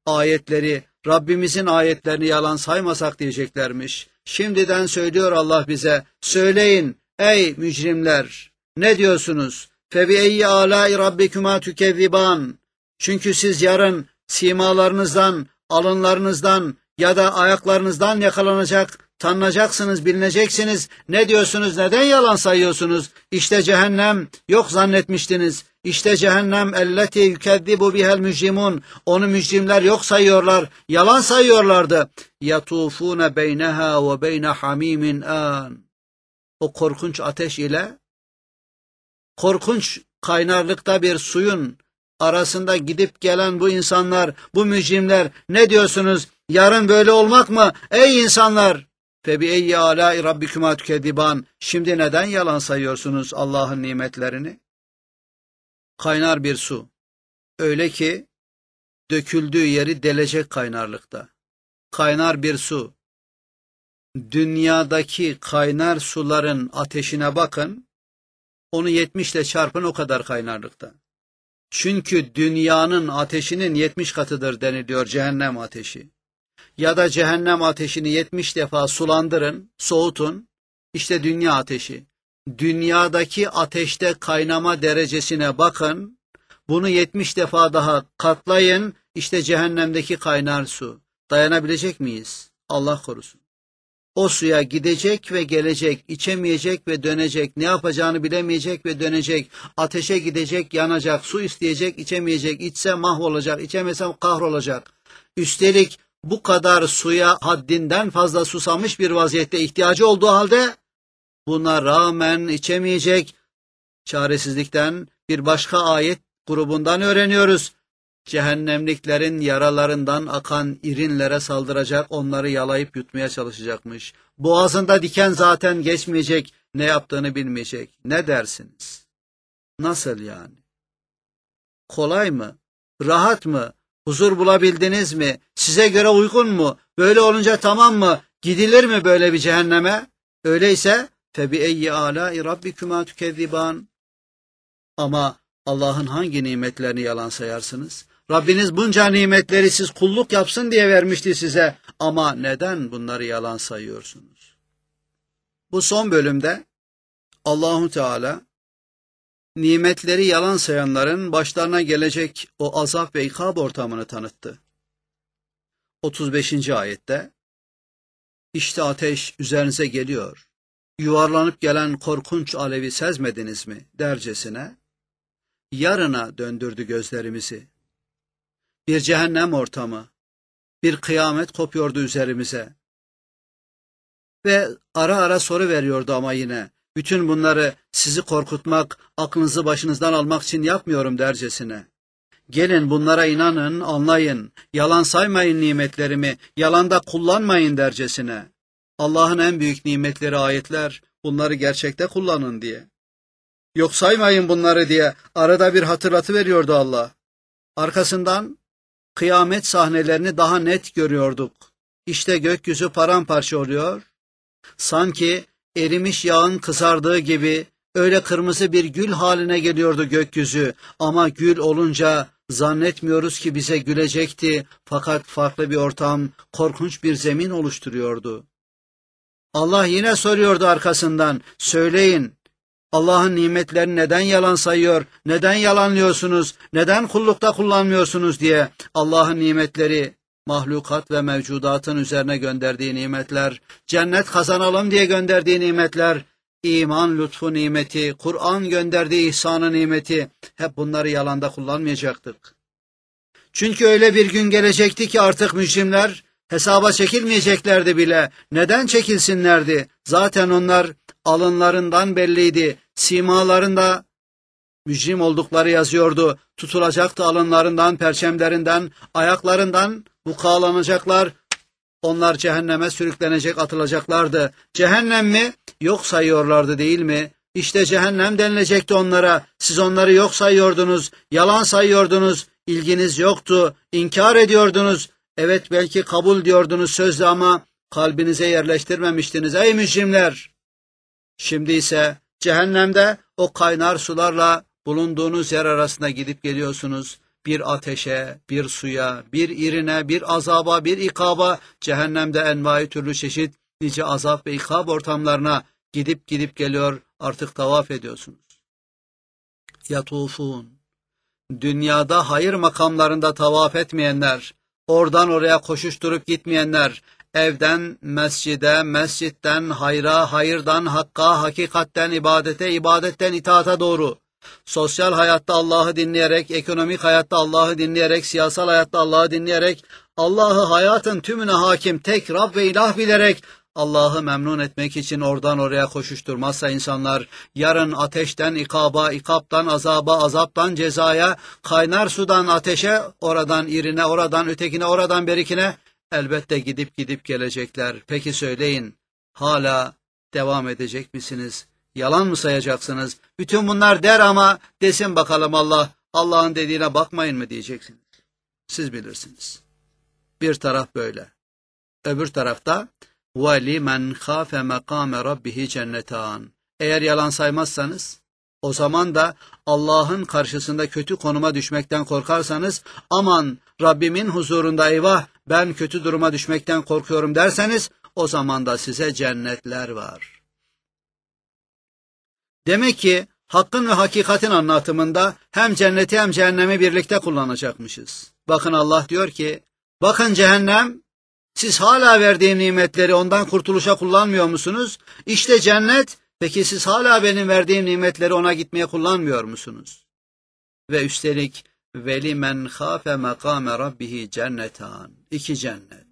ayetleri, Rabbimizin ayetlerini yalan saymasak diyeceklermiş. Şimdiden söylüyor Allah bize, söyleyin ey mücrimler, ne diyorsunuz? فَبِأَيِّ آلَاءِ رَبِّكُمَا تُكَذِّبَانِ Çünkü siz yarın simalarınızdan, alınlarınızdan ya da ayaklarınızdan yakalanacak, tanınacaksınız, bilineceksiniz. Ne diyorsunuz, neden yalan sayıyorsunuz? İşte cehennem, yok zannetmiştiniz. İşte cehennem elleti yükezzibu bihel mücrimun. Onu mücrimler yok sayıyorlar, yalan sayıyorlardı. Yatufune beyneha ve beyne hamimin an. O korkunç ateş ile korkunç kaynarlıkta bir suyun arasında gidip gelen bu insanlar, bu mücrimler, ne diyorsunuz? Yarın böyle olmak mı? Ey insanlar! فَبِأَيِّ آلَاءِ رَبِّكُمَا تُكَذِّبَانِ Şimdi neden yalan sayıyorsunuz Allah'ın nimetlerini? Kaynar bir su. Öyle ki döküldüğü yeri delecek kaynarlıkta. Kaynar bir su. Dünyadaki kaynar suların ateşine bakın. Onu 70 ile çarpın, o kadar kaynarlıkta. Çünkü dünyanın ateşinin 70 katıdır deniliyor cehennem ateşi. Ya da cehennem ateşini 70 defa sulandırın, soğutun. İşte dünya ateşi. Dünyadaki ateşte kaynama derecesine bakın. Bunu 70 defa daha katlayın. İşte cehennemdeki kaynar su. Dayanabilecek miyiz? Allah korusun. O suya gidecek ve gelecek, içemeyecek ve dönecek, ne yapacağını bilemeyecek ve dönecek, ateşe gidecek, yanacak, su isteyecek, içemeyecek, içse mahvolacak, içemese kahrolacak. Üstelik bu kadar suya haddinden fazla susamış bir vaziyette ihtiyacı olduğu halde buna rağmen içemeyecek. Çaresizlikten bir başka ayet grubundan öğreniyoruz. Cehennemliklerin yaralarından akan irinlere saldıracak, onları yalayıp yutmaya çalışacakmış. Boğazında diken zaten geçmeyecek, ne yaptığını bilmeyecek. Ne dersiniz? Nasıl yani? Kolay mı? Rahat mı? Huzur bulabildiniz mi? Size göre uygun mu? Böyle olunca tamam mı? Gidilir mi böyle bir cehenneme? Öyleyse فَبِأَيِّ آلَاءِ رَبِّكُمَا تُكَذِّبَانِ Ama Allah'ın hangi nimetlerini yalan sayarsınız? Rabbiniz bunca nimetleri siz kulluk yapsın diye vermişti size. Ama neden bunları yalan sayıyorsunuz? Bu son bölümde Allahu Teala nimetleri yalan sayanların başlarına gelecek o azap ve ikab ortamını tanıttı. 35. ayette işte ateş üzerinize geliyor. Yuvarlanıp gelen korkunç alevi sezmediniz mi dercesine yarına döndürdü gözlerimizi. Bir cehennem ortamı, bir kıyamet kopuyordu üzerimize. Ve ara ara soru veriyordu ama yine, bütün bunları sizi korkutmak, aklınızı başınızdan almak için yapmıyorum dercesine. Gelin bunlara inanın, anlayın, yalan saymayın nimetlerimi, yalanda kullanmayın dercesine. Allah'ın en büyük nimetleri ayetler, bunları gerçekte kullanın diye. Yok saymayın bunları diye arada bir hatırlatıveriyordu Allah. Arkasından kıyamet sahnelerini daha net görüyorduk. İşte gökyüzü paramparça oluyor. Sanki erimiş yağın kızardığı gibi öyle kırmızı bir gül haline geliyordu gökyüzü. Ama gül olunca zannetmiyoruz ki bize gülecekti. Fakat farklı bir ortam, korkunç bir zemin oluşturuyordu. Allah yine soruyordu arkasından, söyleyin. Allah'ın nimetlerini neden yalan sayıyor, neden yalanlıyorsunuz, neden kullukta kullanmıyorsunuz diye. Allah'ın nimetleri, mahlukat ve mevcudatın üzerine gönderdiği nimetler, cennet kazanalım diye gönderdiği nimetler, iman lütfu nimeti, Kur'an gönderdiği ihsanı nimeti, hep bunları yalanda kullanmayacaktık. Çünkü öyle bir gün gelecekti ki artık mücrimler hesaba çekilmeyeceklerdi bile. Neden çekilsinlerdi? Zaten onlar alınlarından belliydi. Simalarında mücrim oldukları yazıyordu. Tutulacaktı alınlarından, perçemlerinden, ayaklarından vukulanacaklar. Onlar cehenneme sürüklenecek, atılacaklardı. Cehennem mi? Yok sayıyorlardı değil mi? İşte cehennem denilecekti onlara. Siz onları yok sayıyordunuz, yalan sayıyordunuz, ilginiz yoktu, inkar ediyordunuz. Evet belki kabul diyordunuz sözle ama kalbinize yerleştirmemiştiniz ey mücrimler. Şimdi ise cehennemde o kaynar sularla bulunduğunuz yer arasında gidip geliyorsunuz. bir ateşe, bir suya, bir irine, bir azaba, bir ikaba, cehennemde envai türlü çeşit nice azap ve ikab ortamlarına gidip gidip geliyor, artık tavaf ediyorsunuz. Yatufun. Dünyada hayır makamlarında tavaf etmeyenler, oradan oraya koşuşturup gitmeyenler, evden mescide, mescitten hayra, hayırdan hakka, hakikatten ibadete, ibadetten itaata doğru, sosyal hayatta Allah'ı dinleyerek, ekonomik hayatta Allah'ı dinleyerek, siyasal hayatta Allah'ı dinleyerek, Allah'ı hayatın tümüne hakim, tek Rab ve ilah bilerek, Allah'ı memnun etmek için oradan oraya koşuşturmazsa insanlar, yarın ateşten ikaba, ikaptan azaba, azaptan cezaya, kaynar sudan ateşe, oradan irine, oradan ötekine, oradan berikine, elbette gidip gidip gelecekler. Peki söyleyin, hala devam edecek misiniz? Yalan mı sayacaksınız? Bütün bunlar der ama desin bakalım Allah, Allah'ın dediğine bakmayın mı diyeceksiniz. Siz bilirsiniz. Bir taraf böyle. Öbür tarafta وَلِمَنْ خَافَ مَقَامَ رَبِّهِ cennetان. Eğer yalan saymazsanız, o zaman da Allah'ın karşısında kötü konuma düşmekten korkarsanız, aman Rabbimin huzurunda eyvah ben kötü duruma düşmekten korkuyorum derseniz, o zaman da size cennetler var. Demek ki hakkın ve hakikatin anlatımında hem cenneti hem cehennemi birlikte kullanacakmışız. Bakın Allah diyor ki, bakın cehennem, siz hala verdiğim nimetleri ondan kurtuluşa kullanmıyor musunuz? İşte cennet, peki siz hala benim verdiğim nimetleri ona gitmeye kullanmıyor musunuz? Ve üstelik وَلِمَنْ خَافَ مَقَامَ رَبِّهِ cennetan. 2 cennet.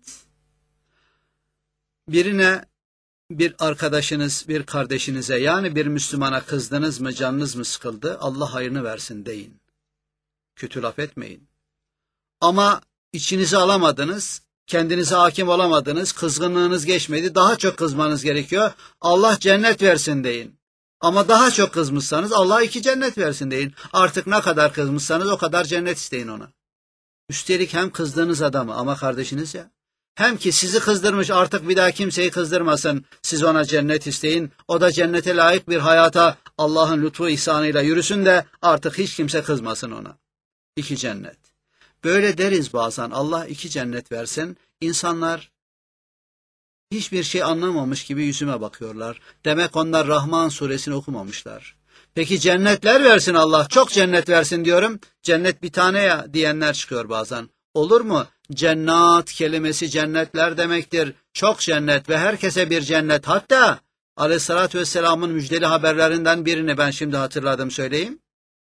Birine bir arkadaşınız, bir kardeşinize yani bir Müslümana kızdınız mı, canınız mı sıkıldı? Allah hayrını versin deyin. Kötü laf etmeyin. Ama içinizi alamadınız, kendinize hakim olamadınız, kızgınlığınız geçmedi, daha çok kızmanız gerekiyor. Allah cennet versin deyin. Ama daha çok kızmışsanız Allah 2 cennet versin deyin. Artık ne kadar kızmışsanız o kadar cennet isteyin ona. Üstelik hem kızdığınız adamı ama kardeşiniz ya, hem ki sizi kızdırmış artık bir daha kimseyi kızdırmasın, siz ona cennet isteyin, o da cennete layık bir hayata Allah'ın lütfu ihsanıyla yürüsün de artık hiç kimse kızmasın ona. 2 cennet. Böyle deriz bazen, Allah 2 cennet versin, insanlar hiçbir şey anlamamış gibi yüzüme bakıyorlar. Demek onlar Rahman suresini okumamışlar. Peki cennetler versin Allah, çok cennet versin diyorum, cennet bir tane ya diyenler çıkıyor bazen. Olur mu? Cennet kelimesi cennetler demektir. Çok cennet ve herkese bir cennet. Hatta Aleyhisselatü Vesselam'ın müjdeli haberlerinden birini ben şimdi hatırladım söyleyeyim.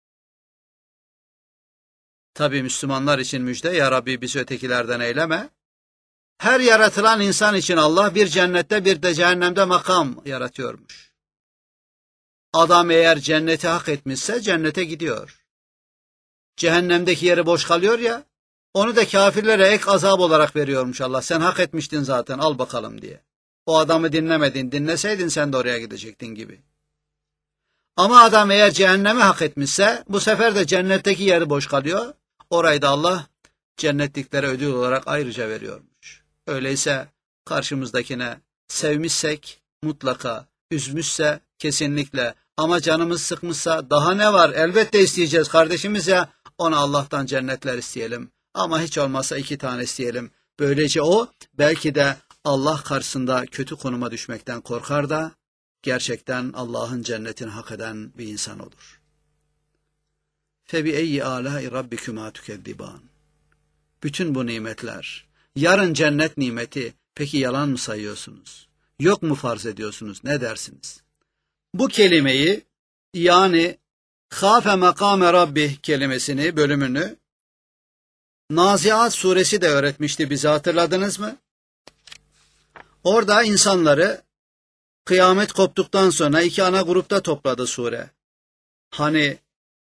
Tabii Müslümanlar için müjde, ya Rabbi bizi ötekilerden eyleme. Her yaratılan insan için Allah bir cennette bir de cehennemde makam yaratıyormuş. Adam eğer cenneti hak etmişse cennete gidiyor. Cehennemdeki yeri boş kalıyor ya, onu da kafirlere ek azap olarak veriyormuş Allah. Sen hak etmiştin zaten, al bakalım diye. O adamı dinlemedin, dinleseydin sen de oraya gidecektin gibi. Ama adam eğer cehennemi hak etmişse bu sefer de cennetteki yeri boş kalıyor. Orayı da Allah cennetliklere ödül olarak ayrıca veriyormuş. Öyleyse karşımızdakine sevmişsek mutlaka, üzmüşse kesinlikle, ama canımız sıkmışsa daha ne var? Elbette isteyeceğiz kardeşimiz ya, ona Allah'tan cennetler isteyelim. Ama hiç olmazsa 2 tane isteyelim. Böylece o belki de Allah karşısında kötü konuma düşmekten korkar da gerçekten Allah'ın cennetini hak eden bir insan olur. فَبِأَيِّ آلَاءِ رَبِّكُمَا تُكَذِّبَانِ. Bütün bu nimetler, yarın cennet nimeti, peki yalan mı sayıyorsunuz? Yok mu farz ediyorsunuz? Ne dersiniz? Bu kelimeyi, yani خَافَ مَقَامَ رَبِّهِ kelimesini, bölümünü Naziat suresi de öğretmişti bize, hatırladınız mı? Orada insanları kıyamet koptuktan sonra 2 ana grupta topladı sure. Hani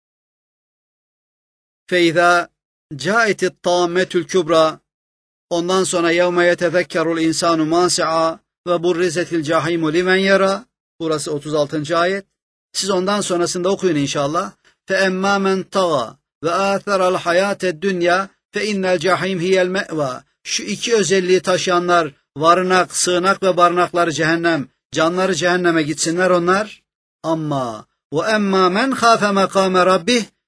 فَاِذَا جَاءَتِ الطَّامَّةُ الْكُبْرَى, ondan sonra يَوْمَ يَتَذَكَّرُ الْاِنْسَانُ مَاسِعًا وَبُرِّزَتِ الْجَحِيمُ لِمَنْ يَرَى. Burası 36. ayet. Siz ondan sonrasında okuyun inşallah. فَاَمَّا مَنْ طَغَى وَآثَرَ الْحَيَاةَ الدُّنْيَا فَاِنَّ الْجَحِيمِ هِيَ الْمَأْوَى. Şu 2 özelliği taşıyanlar, varınak, sığınak ve barınakları cehennem, canları cehenneme gitsinler onlar. Ama وَاَمَّا مَنْ خَافَ مَقَامَ رَبِّهِ,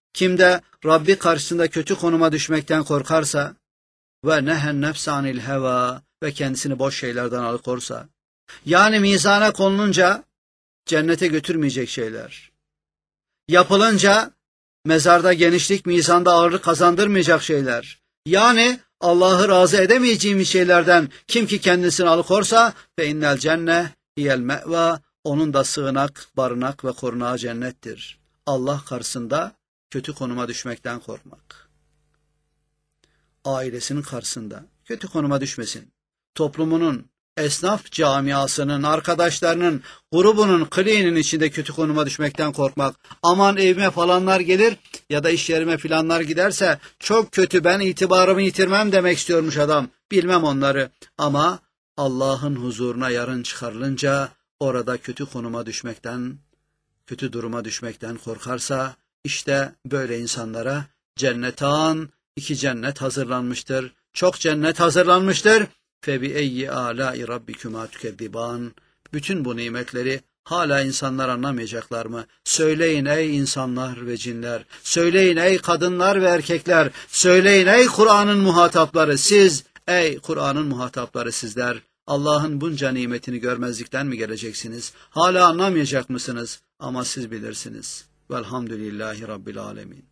Kim de Rabbi karşısında kötü konuma düşmekten korkarsa ve nehen nefse anil heva ve kendisini boş şeylerden alıkorsa, yani mizana konulunca cennete götürmeyecek şeyler, yapılınca mezarda genişlik, mizanda ağırlık kazandırmayacak şeyler, yani Allah'ı razı edemeyeceğimiz şeylerden kim ki kendisini alıkorsa fe innel cenne hiyel me'va, onun da sığınak, barınak ve korunağı cennettir. Allah karşısında kötü konuma düşmekten korkmak. Ailesinin karşısında kötü konuma düşmesin. Toplumunun, esnaf camiasının, arkadaşlarının, grubunun, kliğinin içinde kötü konuma düşmekten korkmak. Aman evime falanlar gelir ya da iş yerime filanlar giderse çok kötü, ben itibarımı yitirmem demek istiyormuş adam. Bilmem onları ama Allah'ın huzuruna yarın çıkarılınca orada kötü konuma düşmekten, kötü duruma düşmekten korkarsa işte böyle insanlara cennetan, 2 cennet hazırlanmıştır. Çok cennet hazırlanmıştır. فَبِأَيِّ آلَاءِ رَبِّكُمَا تُكَذِّبَانِ. Bütün bu nimetleri hala insanlar anlamayacaklar mı? Söyleyin ey insanlar ve cinler. Söyleyin ey kadınlar ve erkekler. Söyleyin ey Kur'an'ın muhatapları. Siz, ey Kur'an'ın muhatapları sizler. Allah'ın bunca nimetini görmezlikten mi geleceksiniz? Hala anlamayacak mısınız? Ama siz bilirsiniz. Velhamdülillahi Rabbil Alemin.